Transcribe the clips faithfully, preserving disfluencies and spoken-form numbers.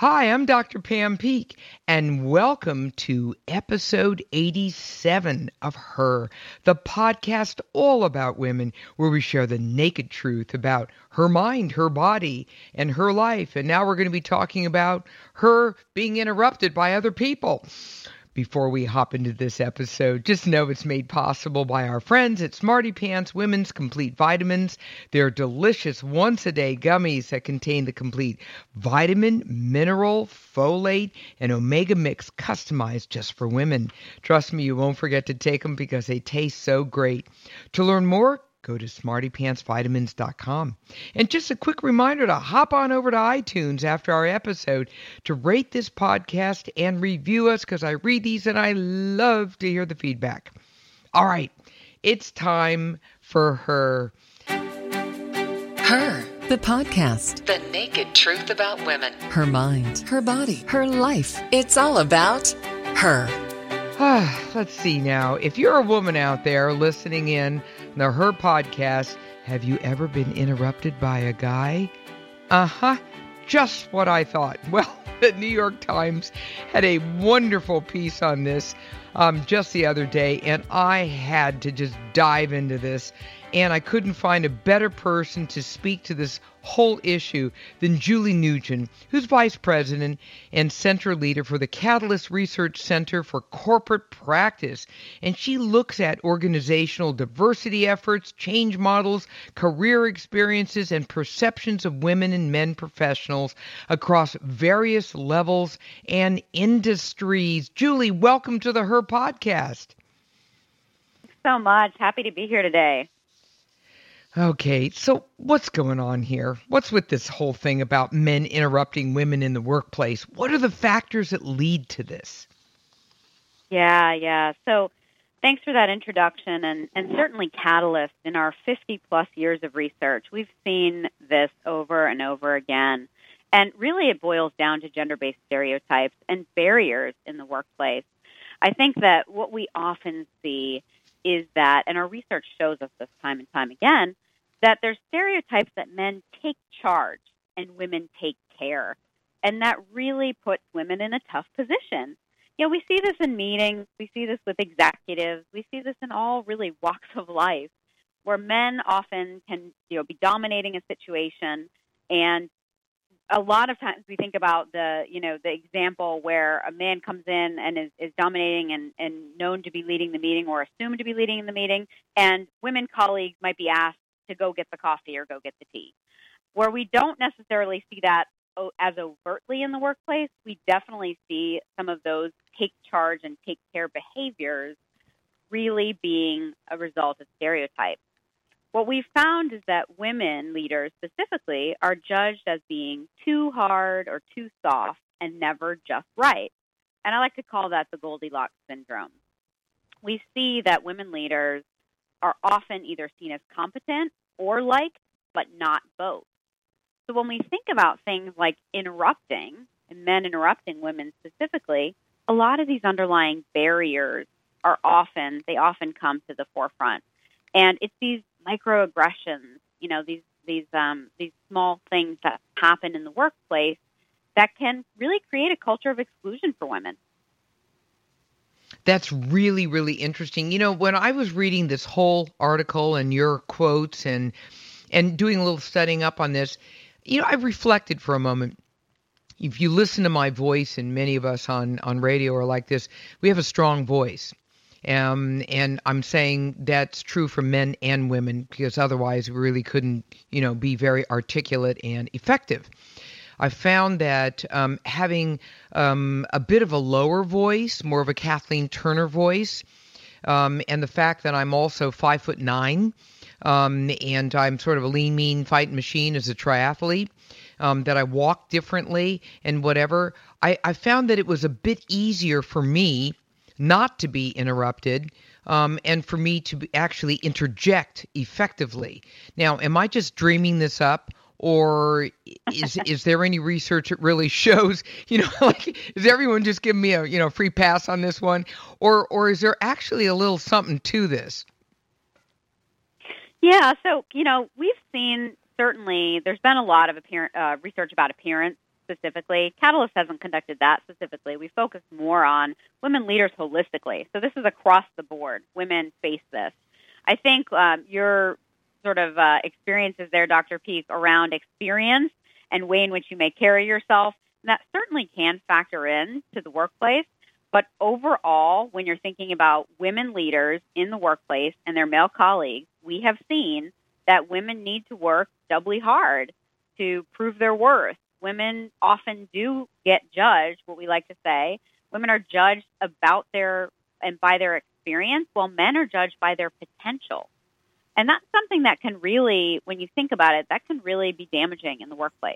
Hi, I'm Doctor Pam Peek, and welcome to episode eighty-seven of Her, the podcast all about women, where we share the naked truth about her mind, her body, and her life. And now we're going to be talking about her being interrupted by other people. Before we hop into this episode, just know it's made possible by our friends at Smarty Pants Women's Complete Vitamins. They're delicious once-a-day gummies that contain the complete vitamin, mineral, folate, and omega mix customized just for women. Trust me, you won't forget to take them because they taste so great. To learn more, go to smarty pants vitamins dot com. And just a quick reminder to hop on over to iTunes after our episode to rate this podcast and review us, because I read these and I love to hear the feedback. All right, it's time for Her. Her, the podcast. The naked truth about women. Her mind, her body, her life. It's all about her. Let's see now. If you're a woman out there listening in the Her podcast, have you ever been interrupted by a guy? Uh-huh. Just what I thought. Well, the New York Times had a wonderful piece on this um, just the other day, and I had to just dive into this. And I couldn't find a better person to speak to this whole issue than Julie Nugent, who's vice president and center leader for the Catalyst Research Center for Corporate Practice. And she looks at organizational diversity efforts, change models, career experiences, and perceptions of women and men professionals across various levels and industries. Julie, welcome to the Her podcast. Thanks so much. Happy to be here today. Okay, so what's going on here? What's with this whole thing about men interrupting women in the workplace? What are the factors that lead to this? Yeah, yeah. So thanks for that introduction. And, and certainly Catalyst, in our fifty-plus years of research, we've seen this over and over again. And really it boils down to gender-based stereotypes and barriers in the workplace. I think that what we often see is that, and our research shows us this time and time again, that there's stereotypes that men take charge and women take care. And that really puts women in a tough position. You know, we see this in meetings, we see this with executives, we see this in all really walks of life, where men often can, you know, be dominating a situation. And a lot of times we think about the, you know, the example where a man comes in and is, is dominating and, and known to be leading the meeting or assumed to be leading in the meeting, and women colleagues might be asked to go get the coffee or go get the tea. Where we don't necessarily see that as overtly in the workplace, we definitely see some of those take charge and take care behaviors really being a result of stereotypes. What we've found is that women leaders specifically are judged as being too hard or too soft and never just right. And I like to call that the Goldilocks syndrome. We see that women leaders are often either seen as competent or liked, but not both. So when we think about things like interrupting, and men interrupting women specifically, a lot of these underlying barriers are often, they often come to the forefront. And it's these microaggressions, you know, these these um, these small things that happen in the workplace that can really create a culture of exclusion for women. That's really, really interesting. You know, when I was reading this whole article and your quotes and and doing a little studying up on this, you know, I reflected for a moment. If you listen to my voice, and many of us on, on radio are like this, we have a strong voice. Um, and I'm saying that's true for men and women, because otherwise we really couldn't, you know, be very articulate and effective. I found that um, having um, a bit of a lower voice, more of a Kathleen Turner voice, um, and the fact that I'm also five foot nine, um, and I'm sort of a lean, mean fighting machine as a triathlete, um, that I walk differently and whatever, I, I found that it was a bit easier for me not to be interrupted, um, and for me to be actually interject effectively. Now, am I just dreaming this up? Or is is there any research that really shows, you know, like, is everyone just giving me a, you know, free pass on this one? Or or is there actually a little something to this? Yeah, so, you know, we've seen, certainly, there's been a lot of appearance, uh, research about appearance specifically. Catalyst hasn't conducted that specifically. We focus more on women leaders holistically. So this is across the board. Women face this. I think um, your sort of uh, experiences there, Doctor Peak, around experience and way in which you may carry yourself, that certainly can factor in to the workplace. But overall, when you're thinking about women leaders in the workplace and their male colleagues, we have seen that women need to work doubly hard to prove their worth. Women often do get judged, what we like to say. Women are judged about their and by their experience, while men are judged by their potential. And that's something that can really, when you think about it, that can really be damaging in the workplace.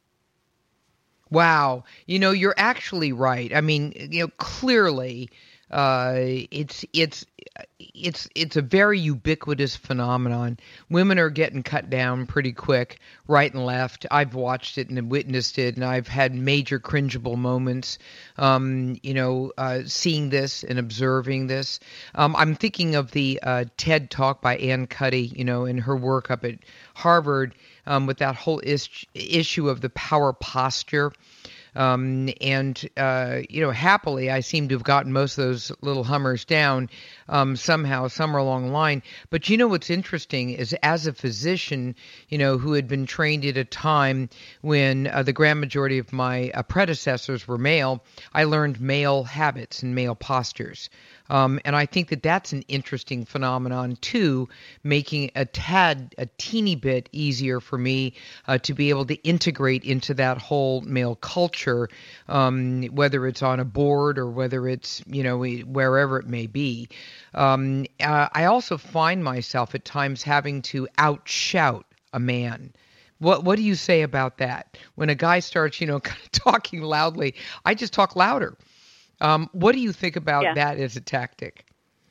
Wow. You know, you're actually right. I mean, you know, clearly uh, it's it's it's it's a very ubiquitous phenomenon. Women are getting cut down pretty quick, right and left. I've watched it and witnessed it, and I've had major cringeable moments, um, you know, uh, seeing this and observing this. Um, I'm thinking of the uh, TED Talk by Ann Cuddy, you know, in her work up at Harvard, um, with that whole is- issue of the power posture. Um, and, uh, you know, happily, I seem to have gotten most of those little Hummers down um, somehow, somewhere along the line. But you know what's interesting is, as a physician, you know, who had been trained at a time when uh, the grand majority of my uh, predecessors were male, I learned male habits and male postures. Um, and I think that that's an interesting phenomenon, too, making a tad, a teeny bit easier for me uh, to be able to integrate into that whole male culture, um, whether it's on a board or whether it's, you know, wherever it may be. Um, uh, I also find myself at times having to outshout a man. What what do you say about that? When a guy starts, you know, kind of talking loudly, I just talk louder. Um, what do you think about yeah. that as a tactic?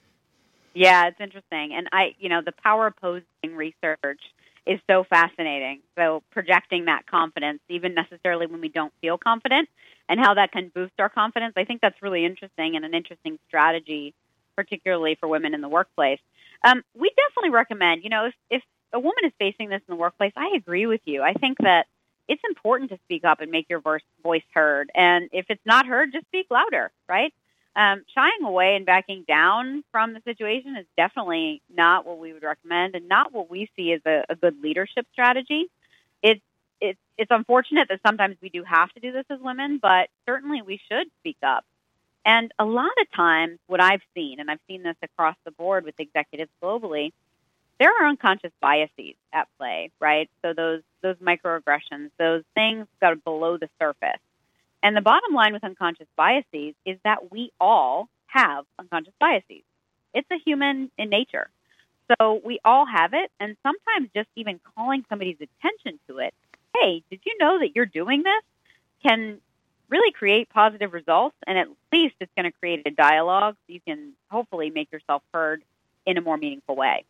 Yeah, it's interesting. And I, you know, the power opposing research is so fascinating. So projecting that confidence, even necessarily when we don't feel confident, and how that can boost our confidence, I think that's really interesting and an interesting strategy, particularly for women in the workplace. Um, we definitely recommend, you know, if, if a woman is facing this in the workplace, I agree with you. I think that it's important to speak up and make your voice heard. And if it's not heard, just speak louder, right? Um, shying away and backing down from the situation is definitely not what we would recommend, and not what we see as a, a good leadership strategy. It's, it's, it's unfortunate that sometimes we do have to do this as women, but certainly we should speak up. And a lot of times what I've seen, and I've seen this across the board with executives globally, there are unconscious biases at play, right? So those those microaggressions, those things that are below the surface. And the bottom line with unconscious biases is that we all have unconscious biases. It's a human in nature. So we all have it, and sometimes just even calling somebody's attention to it, hey, did you know that you're doing this, can really create positive results, and at least it's going to create a dialogue so you can hopefully make yourself heard in a more meaningful way.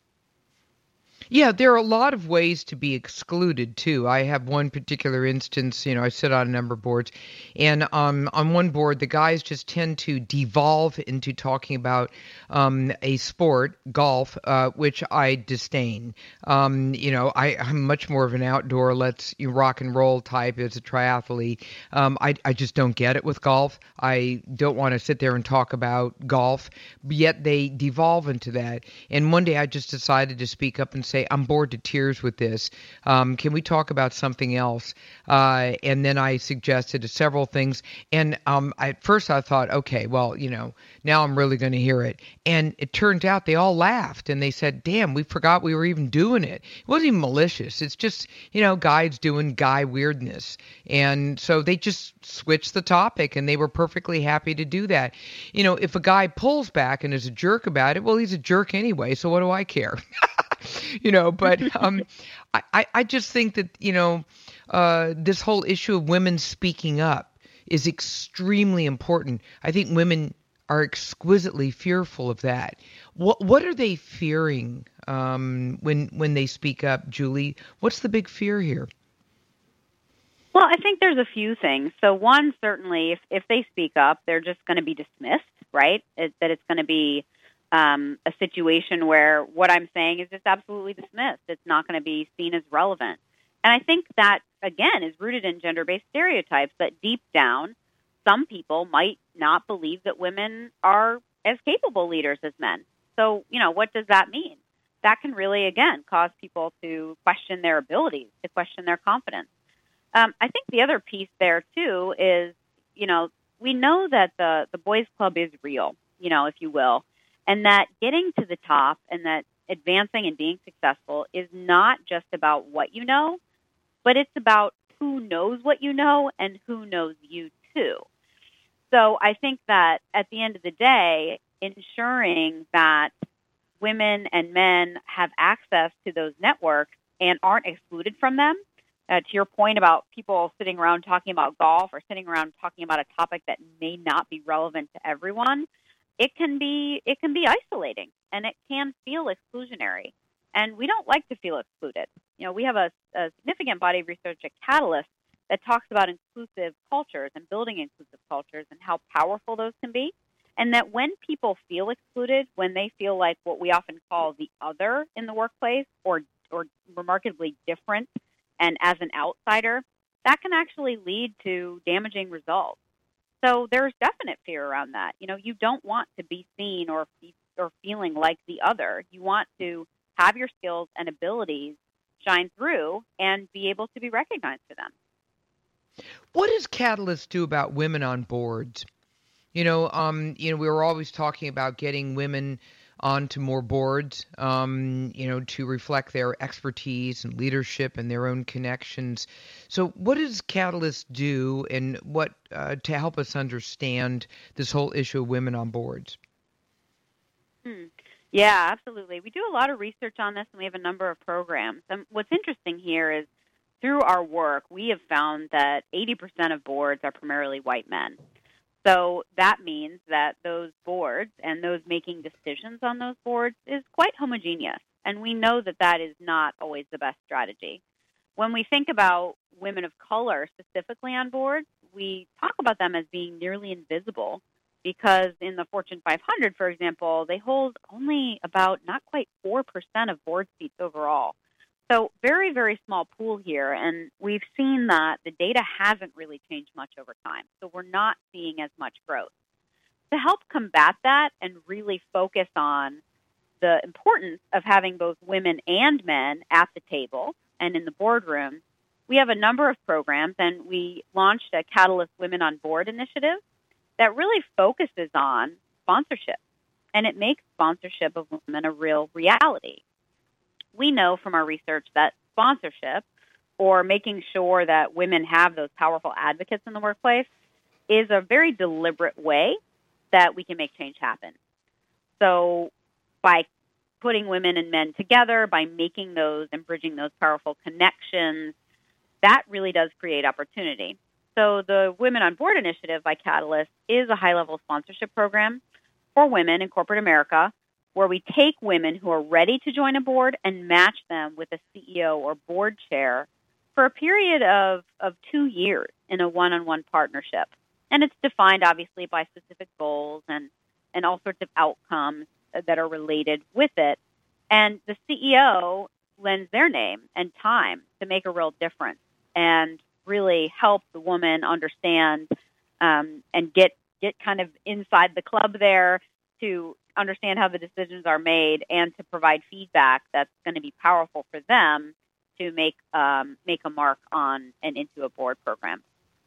Yeah, there are a lot of ways to be excluded, too. I have one particular instance, you know, I sit on a number of boards, and um, on one board, the guys just tend to devolve into talking about um, a sport, golf, uh, which I disdain. Um, you know, I, I'm much more of an outdoor, let's you know, rock and roll type as a triathlete. Um, I, I just don't get it with golf. I don't want to sit there and talk about golf, yet they devolve into that. And one day I just decided to speak up and say, I'm bored to tears with this. Um, can we talk about something else? Uh, and then I suggested several things. And um, I, at first I thought, okay, well, you know, now I'm really going to hear it. And it turned out they all laughed and they said, damn, we forgot we were even doing it. It wasn't even malicious. It's just, you know, guys doing guy weirdness. And so they just switched the topic and they were perfectly happy to do that. You know, if a guy pulls back and is a jerk about it, well, he's a jerk anyway. So what do I care? You know, but um, I, I just think that, you know, uh, this whole issue of women speaking up is extremely important. I think women are exquisitely fearful of that. What what are they fearing um, when when they speak up, Julie? What's the big fear here? Well, I think there's a few things. So one, certainly, if, if they speak up, they're just going to be dismissed, right? It, that it's going to be Um, a situation where what I'm saying is just absolutely dismissed. It's not going to be seen as relevant. And I think that again, is rooted in gender-based stereotypes that deep down, some people might not believe that women are as capable leaders as men. So, you know, what does that mean? That can really, again, cause people to question their abilities, to question their confidence. Um, I think the other piece there, too, is, you know, we know that the, the boys' club is real, you know, if you will, and that getting to the top and that advancing and being successful is not just about what you know, but it's about who knows what you know and who knows you, too. So I think that at the end of the day, ensuring that women and men have access to those networks and aren't excluded from them. Uh, to your point about people sitting around talking about golf or sitting around talking about a topic that may not be relevant to everyone, it can be it can be isolating and it can feel exclusionary. And we don't like to feel excluded. You know, we have a, a significant body of research at Catalyst that talks about inclusive cultures and building inclusive cultures and how powerful those can be. And that when people feel excluded, when they feel like what we often call the other in the workplace or or remarkably different and as an outsider, that can actually lead to damaging results. So there's definite fear around that. You know, you don't want to be seen or or feeling like the other. You want to have your skills and abilities shine through and be able to be recognized for them. What does Catalyst do about women on boards? You know, um, you know, we were always talking about getting women onto more boards, um, you know, to reflect their expertise and leadership and their own connections. So what does Catalyst do and what uh, to help us understand this whole issue of women on boards? Hmm. Yeah, absolutely. We do a lot of research on this, and we have a number of programs. And what's interesting here is through our work, we have found that eighty percent of boards are primarily white men. So that means that those boards and those making decisions on those boards is quite homogeneous. And we know that that is not always the best strategy. When we think about women of color specifically on boards, we talk about them as being nearly invisible because in the Fortune five hundred, for example, they hold only about not quite four percent of board seats overall. So very, very small pool here, and we've seen that the data hasn't really changed much over time. So we're not seeing as much growth. To help combat that and really focus on the importance of having both women and men at the table and in the boardroom, we have a number of programs, and we launched a Catalyst Women on Board initiative that really focuses on sponsorship, and it makes sponsorship of women a real reality. We know from our research that sponsorship, or making sure that women have those powerful advocates in the workplace, is a very deliberate way that we can make change happen. So by putting women and men together, by making those and bridging those powerful connections, that really does create opportunity. So the Women on Board initiative by Catalyst is a high-level sponsorship program for women in corporate America, where we take women who are ready to join a board and match them with a C E O or board chair for a period of, of two years in a one-on-one partnership. And it's defined, obviously, by specific goals and, and all sorts of outcomes that are related with it. And the C E O lends their name and time to make a real difference and really help the woman understand um, and get, get kind of inside the club there to understand how the decisions are made and to provide feedback that's going to be powerful for them to make um, make a mark on and into a board program.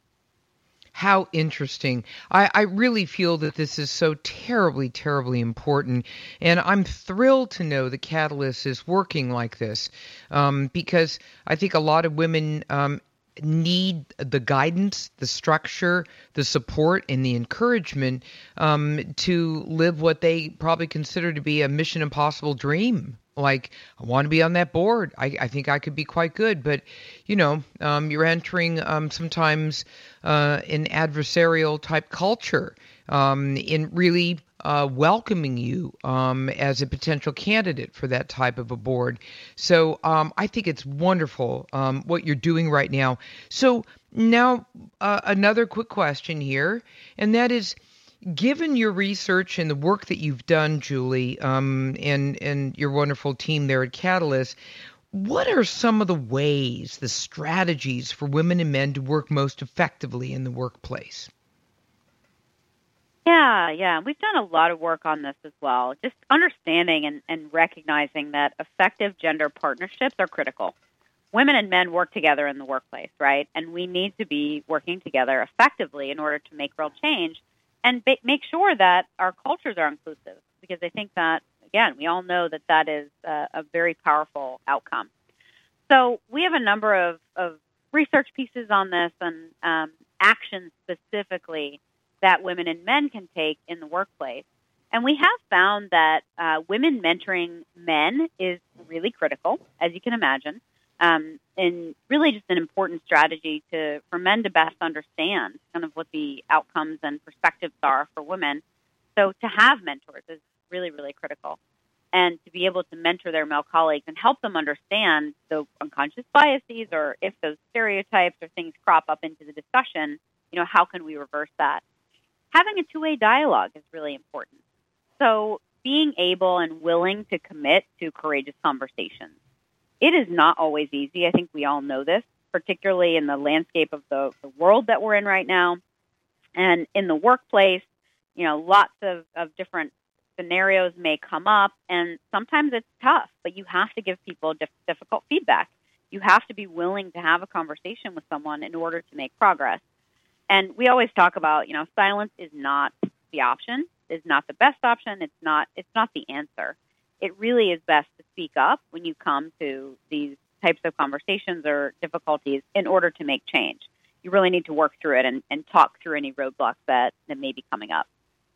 How interesting. I, I really feel that this is so terribly, terribly important. And I'm thrilled to know that Catalyst is working like this um, because I think a lot of women um, need the guidance, the structure, the support, and the encouragement um, to live what they probably consider to be a mission impossible dream. Like, I want to be on that board. I, I think I could be quite good. But, you know, um, you're entering um, sometimes uh, an adversarial type culture um, in really uh, welcoming you um, as a potential candidate for that type of a board. So um, I think it's wonderful um, what you're doing right now. So now uh, another quick question here, and that is, given your research and the work that you've done, Julie, um, and, and your wonderful team there at Catalyst, What are some of the ways, the strategies for women and men to work most effectively in the workplace? Yeah, yeah. We've done a lot of work on this as well. Just understanding and, and recognizing that effective gender partnerships are critical. Women and men work together in the workplace, right? And we need to be working together effectively in order to make real change and ba- make sure that our cultures are inclusive, because I think that, again, we all know that that is uh, a very powerful outcome. So we have a number of, of research pieces on this and um, actions specifically that women and men can take in the workplace. And we have found that uh, women mentoring men is really critical, as you can imagine, um, and really just an important strategy to for men to best understand kind of what the outcomes and perspectives are for women. So to have mentors is really, really critical. And to be able to mentor their male colleagues and help them understand the unconscious biases, or if those stereotypes or things crop up into the discussion, you know, how can we reverse that? Having a two-way dialogue is really important. So being able and willing to commit to courageous conversations. It is not always easy. I think we all know this, particularly in the landscape of the, the world that we're in right now. And in the workplace, you know, lots of, of different scenarios may come up, and sometimes it's tough, but you have to give people dif- difficult feedback. You have to be willing to have a conversation with someone in order to make progress. And we always talk about, you know, silence is not the option, is not the best option. It's not, it's not the answer. It really is best to speak up when you come to these types of conversations or difficulties in order to make change. You really need to work through it and, and talk through any roadblocks that, that may be coming up.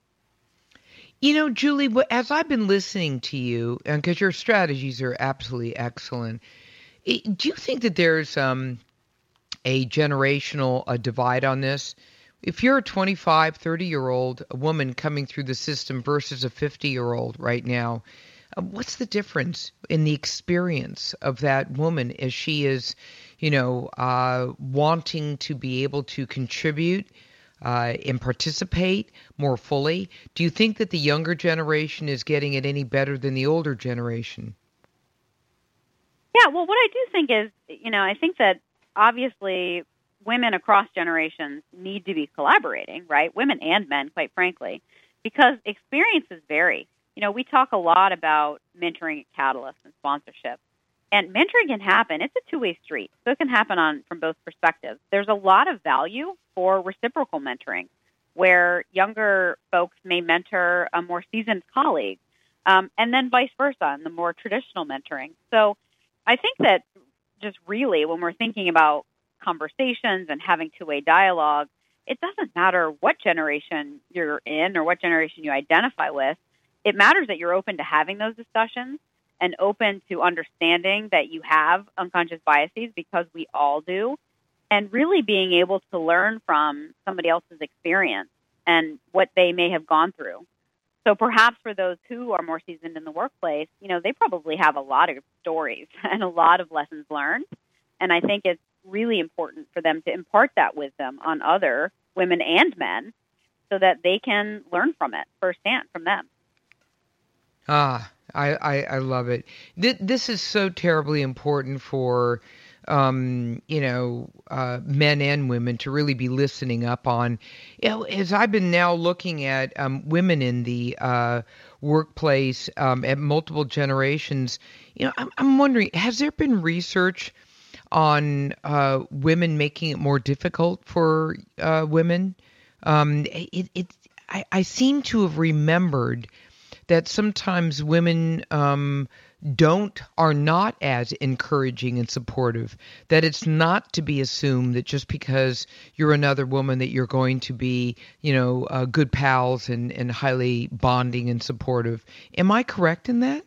You know, Julie, as I've been listening to you, and because your strategies are absolutely excellent, it, do you think that there's um, a generational a divide on this? If you're a twenty-five, thirty-year-old a woman coming through the system versus a fifty-year-old right now, uh, what's the difference in the experience of that woman as she is, you know, uh, wanting to be able to contribute Uh, and participate more fully? Do you think that the younger generation is getting it any better than the older generation? Yeah, well, what I do think is, you know, I think that obviously women across generations need to be collaborating, right? Women and men, quite frankly, because experiences vary. You know, we talk a lot about mentoring at Catalyst and sponsorship. And mentoring can happen. It's a two-way street, so it can happen on from both perspectives. There's a lot of value for reciprocal mentoring, where younger folks may mentor a more seasoned colleague, um, and then vice versa, in the more traditional mentoring. So I think that just really when we're thinking about conversations and having two-way dialogue, it doesn't matter what generation you're in or what generation you identify with. It matters that you're open to having those discussions and open to understanding that you have unconscious biases, because we all do, and really being able to learn from somebody else's experience and what they may have gone through. So perhaps for those who are more seasoned in the workplace, you know, they probably have a lot of stories and a lot of lessons learned. And I think it's really important for them to impart that wisdom on other women and men so that they can learn from it firsthand from them. Ah, I, I, I love it. Th- this is so terribly important for, um, you know, uh, men and women to really be listening up on. You know, as I've been now looking at um, women in the uh, workplace um, at multiple generations, you know, I'm, I'm wondering, has there been research on uh, women making it more difficult for uh, women? Um, it, it, I, I seem to have remembered that sometimes women um, don't, are not as encouraging and supportive, that it's not to be assumed that just because you're another woman that you're going to be, you know, uh, good pals and, and highly bonding and supportive. Am I correct in that?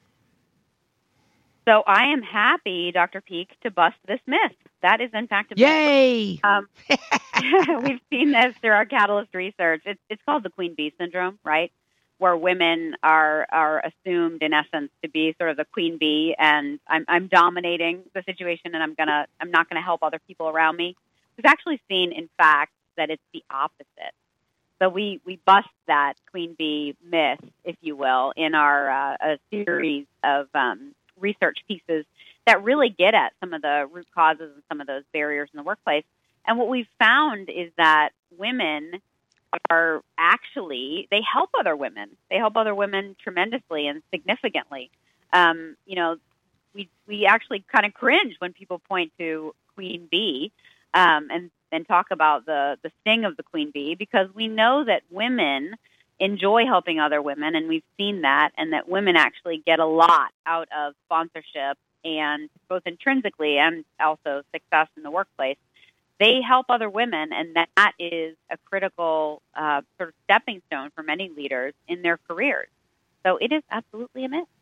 So I am happy, Doctor Peak, to bust this myth. That is, in fact, a myth. Yay! Um, we've seen this through our Catalyst research. It's, it's called the Queen Bee syndrome, right? Where women are are assumed, in essence, to be sort of the queen bee, and I'm I'm dominating the situation, and I'm gonna I'm not gonna help other people around me. We've actually seen, in fact, that it's the opposite. So we, we bust that queen bee myth, if you will, in our uh, a series of um, research pieces that really get at some of the root causes and some of those barriers in the workplace. And what we've found is that women are actually, they help other women. They help other women tremendously and significantly. Um, you know, we we actually kind of cringe when people point to Queen Bee um, and, and talk about the, the sting of the Queen Bee, because we know that women enjoy helping other women, and we've seen that, and that women actually get a lot out of sponsorship, and both intrinsically and also success in the workplace. They help other women, and that is a critical uh, sort of stepping stone for many leaders in their careers. So it is absolutely a myth.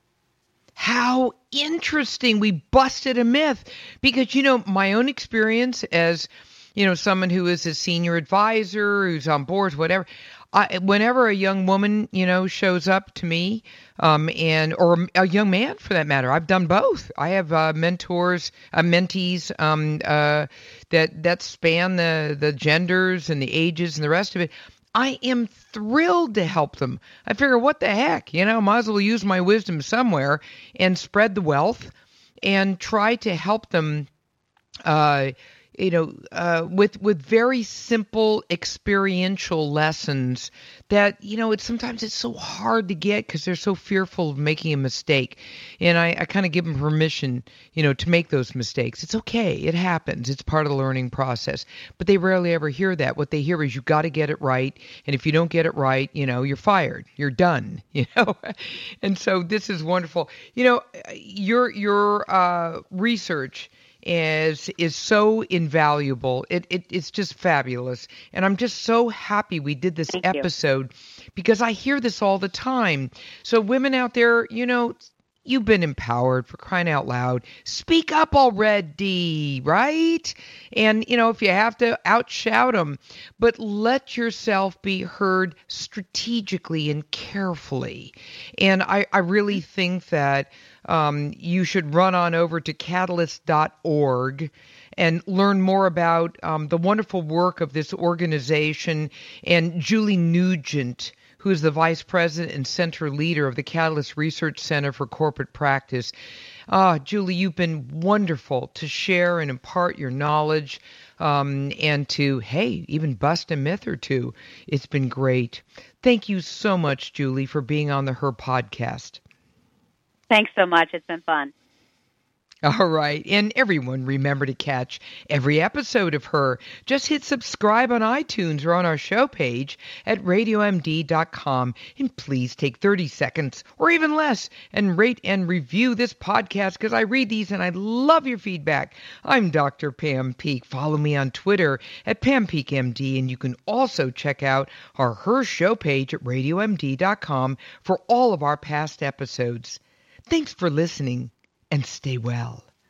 How interesting. We busted a myth because, you know, my own experience as, you know, someone who is a senior advisor, who's on boards, whatever, I, whenever a young woman, you know, shows up to me, um, and or a young man for that matter, I've done both. I have uh, mentors, uh, mentees um, uh, that that span the the genders and the ages and the rest of it. I am thrilled to help them. I figure, what the heck, you know, might as well use my wisdom somewhere and spread the wealth and try to help them. Uh, you know, uh, with with very simple experiential lessons that, you know, it's sometimes it's so hard to get because they're so fearful of making a mistake. And I, I kind of give them permission, you know, to make those mistakes. It's okay. It happens. It's part of the learning process. But they rarely ever hear that. What they hear is you got to get it right. And if you don't get it right, you know, you're fired. You're done, you know. And so this is wonderful. You know, your your uh, research is is so invaluable. It, it it's just fabulous. And I'm just so happy we did this Thank episode you. Because I hear this all the time. So women out there, you know, you've been empowered, for crying out loud. Speak up already, right? And, you know, if you have to, outshout them. But let yourself be heard strategically and carefully. And I, I really think that um, you should run on over to catalyst dot org and learn more about um, the wonderful work of this organization and Julie Nugent, who is the vice president and center leader of the Catalyst Research Center for Corporate Practice. Ah, Julie, you've been wonderful to share and impart your knowledge um, and to, hey, even bust a myth or two. It's been great. Thank you so much, Julie, for being on the Her podcast. Thanks so much. It's been fun. All right. And everyone, remember to catch every episode of Her. Just hit subscribe on iTunes or on our show page at radio m d dot com. And please take thirty seconds or even less and rate and review this podcast, because I read these and I love your feedback. I'm Doctor Pam Peeke. Follow me on Twitter at Pam Peeke M D. And you can also check out our Her show page at radio m d dot com for all of our past episodes. Thanks for listening. And stay well.